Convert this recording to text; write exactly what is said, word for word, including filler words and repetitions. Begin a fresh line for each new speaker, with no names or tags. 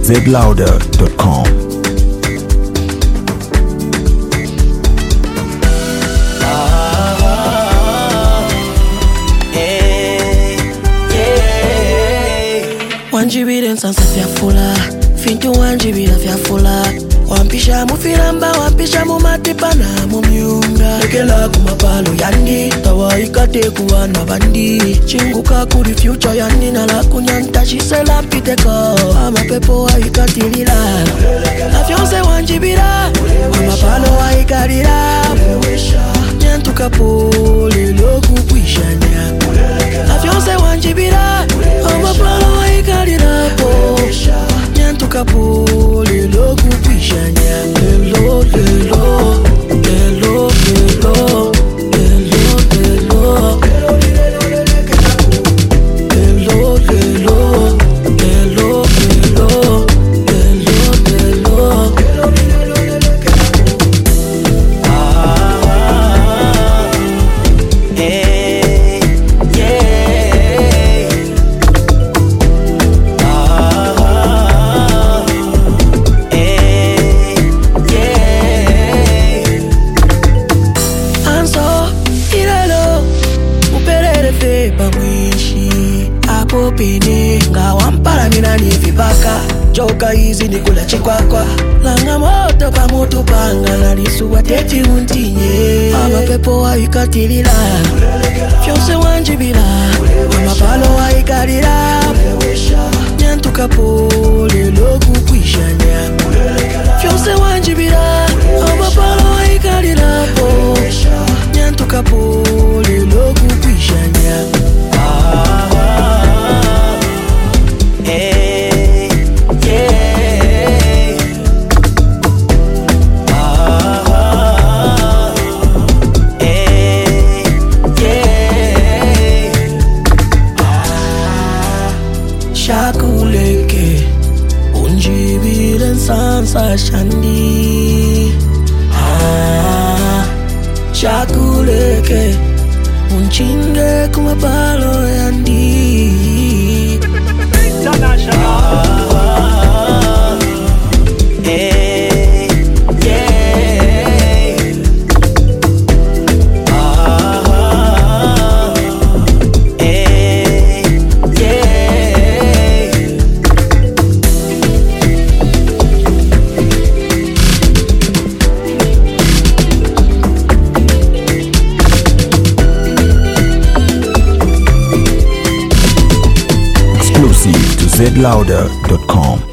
z louder dot com.
Wanjibire nsansa fyafula Fintu wanjibira fyafula Wampisha mufilamba Wampisha mumatipa na mumyunga Lekela kumapalo yandi Tawa ikate kuwa na bandi Chinguka kuri future yandi Nala kunyanta shisela mpiteko Ama pepo wa ikatilila Afyonse wanjibira Wamapalo wa ikalila Nyantuka pole Loku kuishanya Afyonse wanjibira Wamapalo wa ikalila Nyantuka pole Loku kuishanya Lelo, lelo Lelo, lelo Lelo, lelo Lelo, lelo Lelo, lelo Lelo, lelo Ah Hey Yeah Ah Hey Yeah Anso Ilelo Uperere fepa mwishi Apo pini Nga wampara mina ni vipaka Joka hizi ni kula chikwakwa Langa moto pa mutu panga Na lisu wateti untinye Ama pepo wa ikatilila Fyonse wanjibila Ama palo wa ikalila Nyantuka pole Loku kuishanya Fyonse wanjibila Ama palo wa ikalila Nyantuka pole Loku kuishanya Ah Hey Yeah Ah Hey Yeah Shakuleke Unjibile nsansa shandi Ah Shakuleke Unchinge kumapalo yandi Ah Hey Yeah Ah Hey Yeah
Exclusive to z louder dot com.